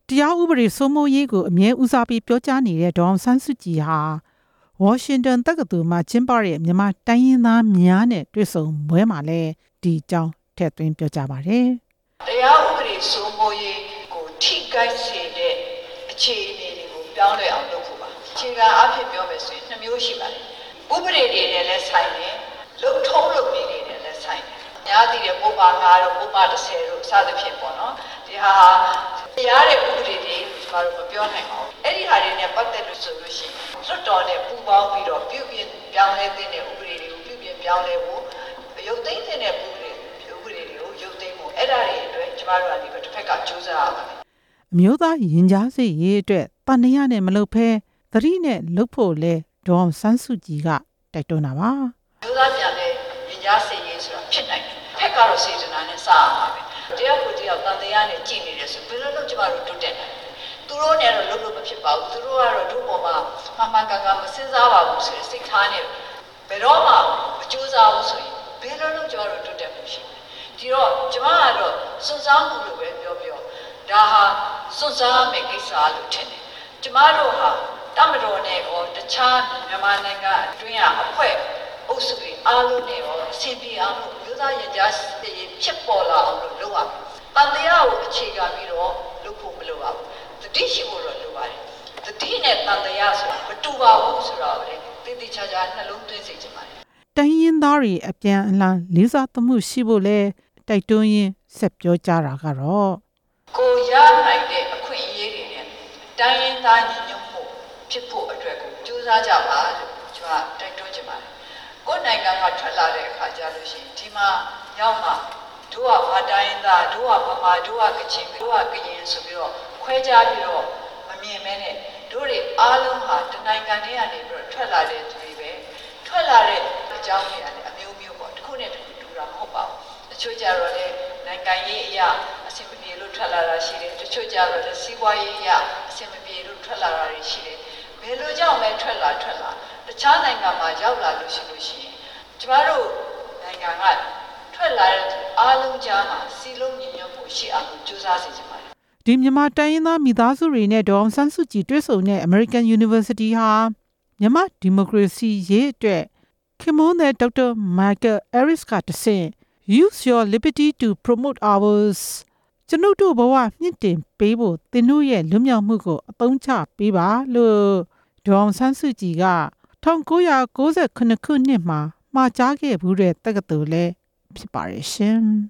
တရားဥပဒေစိုးမိုးရေးကိုအမြဲဦးစားပေးပြောကြားနေတဲ့ဒေါအောင်ဆန်းစုကြည်ဟာဝါရှင်တန်တက္ကသိုလ်မှာကျင်းပတဲ့မြန်မာတိုင်းရင်းသားများနဲ့တွေ့ဆုံပွဲမှာလည်းဒီအကြောင်းထည့်သွင်းပြောကြားပါတယ်။တရားဥပဒေစိုးမိုးရေးကိုထိခိုက်စေတဲ့အခြေအနေတွေကိုပြောင်းလဲအောင်လုပ်ဖို့ပါ။အခြေခံအားဖြင့်ပြောမယ်ဆိုရင်2မျိုးရှိပါတယ်။ဥပဒေတွေနဲ့လည်းဆိုင်တယ်။လုံထုံးလုပ်နည်းတွေနဲ့လည်းဆိုင်တယ်။များသည့်တဲ့ပုပ္ပါ9တို့ပုပ္ပါ10တို့စသဖြင့်ပေါ့နော်။ဒီဟာတရားတဲ့ဥပဒေတွေကျွန်တော်တို့မပြောနိုင်ပါဘူး။အဲ့ဒီဟာတွေနဲ့ပတ်သက်လို့ဆိုလို့ရှိရင်လွတ်တော်နဲ့ပူးပေါင်းပြီးတော့ပြုပြင်ပြောင်းလဲတဲ့ဥပဒေတွေကိုပြုပြင်ပြောင်းလဲဖို့ရုပ်သိမ်းတဲ့ဥပဒေတွေကိုရုပ်သိမ်းဖို့အဲ့ဒါတွေအတွက်ကျမတို့ကဒီတစ်ဖက်ကကြိုးစားရပါတယ်အမျိုးသားရင်ကြားစေ့ရေးအတွက်တန်တရားနဲ့မလုပ်ဖဲသတိနဲ့လုပ်ဖို့လဲဒေါအောင်ဆန်းစုကြည်ကတိုက်တွန်းတာပါမျိုးသားပြန်လဲရင်ကြားစေ့ရေးဆိုတာဖြစ်နိုင်တယ်ဖက်ကတော့စေတနာနဲ့စရမှာပဲတရားကိုတရားတန်တရားနဲ့ကြည်နေတယ်ဆိုဘယ်လိုလုပ်ကျမတို့တိုးတက်နိုင်သူတို့နဲ့တော့လုပ်လို့မဖြစ်ပါဘူးသူတို့ကတော့တို့ပေါ်မှာမှန်ကန်မစဉ်းစားပါဘူးဆိုရင်စိတ်ထားနဲ့ဘယ်တော့မှမကြိုးစားဘူးဆိုရင်ဘယ်လိုလုပ်ကျမတို့တိုးတက်မှုရှိလဲဒီတော့ကျမကတော့စွန့်စားမှုလို့ပဲပြောဒါဟာစွန့်စားမယ့်ကိစ္စလို့ထင်တယ်ကျမတို့ဟာတမတော်နဲ့ရောတခြားမြန်မာနိုင်ငံအတွင်းကအဖွဲ့အုပ်စုတွေအားလုံးနဲ့ရောအစီအပြေအောင်လို့မျိုးသားရင်ကြားစေ့ရေးဖြစ်ပေါ်လာအောင်လို့လုပ်ရမယ်။တန်တရားကိုအခြေခံပြီးတော့လုပ်ဖို့မလိုပါဘူး။တတိရှိဖို့တော့လိုပါတယ်။တတိနဲ့တန်တရားဆိုတာမတူပါဘူးဆိုတော့လေတိတိကျကျနှလုံးသွင်းစေချင်ပါတယ်။တိုင်းရင်းသားတွေအပြန်အလှန်လေးစားသမှုရှိဖို့လဲတိုက်တွန်းရင်းဆက်ပြောကြတာကတော့ကိုရနိုင်တဲ့အခွင့်အရေးတွေနဲ့တိုင်းရင်းသားညီညွတ်မှုဖြစ်ဖို့အတွက်ကိုကြိုးစားကြပါလို့ကျွန်တော်တိုက်တွန်းချင်ပါတယ်။ကိုယ်နိုင်ငံကထွက်လာတဲ့အခါကျလို့ရှိရင်ဒီမှာရောက်မှတို့ကဗတိုင်းရင်းသားတို့ကဗမာတို့ကကချင်တို့ကကရင်ဆိုပြီးတော့ခွဲခြားပြီးတော့မမြင်မဲနဲ့တို့တွေအားလုံးဟာတနိုင်ငံတည်းကနေပြီးတော့ထွက်လာတဲ့သူတွေပဲထွက်လာတဲ့အကြောင်းတွေကနေအမျိုးမျိုးပေါ့တစ်ခုနဲ့တစ်ခုတူတာမဟုတ်ပါဘူး။တချို့ကြတော့လေနိုင်ငံရေးအရာအဆင်မပြေလို့ထွက်လာတာရှိတယ်တချို့ကြတော့လည်းစီးပွားရေးအရာအဆင်မပြေလို့ထွက်လာတာတွေရှိတယ်ဘယ်လိုကြောင့်လဲထွက်လာတခြားနိုင်ငံမှာရောက်လာလို့ရှိရင်ကျမတို့နိုင်ငံကထွက်လာတဲ့အားလုံးကြားမှာစီလုံးညီညွတ်မှုရှိအောင်ကြိုးစားစေချင်ပါတယ်ဒီမြန်မာတိုင်းရင်းသားမိသားစုတွေနဲ့ဒေါအောင်ဆန်းစုကြည်တွေ့ဆုံတဲ့ American University ဟာမြန်မာဒီမိုကရေစီရေးအတွက်ခင်မွန်းတဲ့ဒေါက်တာ Michael Harris ကတဆင့် Use your liberty to promote ours ကျွန်ုပ်တို့ဘဝမြင့်တင်ပေးဖို့သင်တို့ရဲ့လွတ်မြောက်မှုကိုအသုံးချပေးပါလို့ဒေါအောင်ဆန်းစုကြည်က1998ခုနှစ်မှာမှာကြားခဲ့ဘူးတဲ့တက္ကသိုလ်လည်းဖြစ်ပါတယ်ရှင်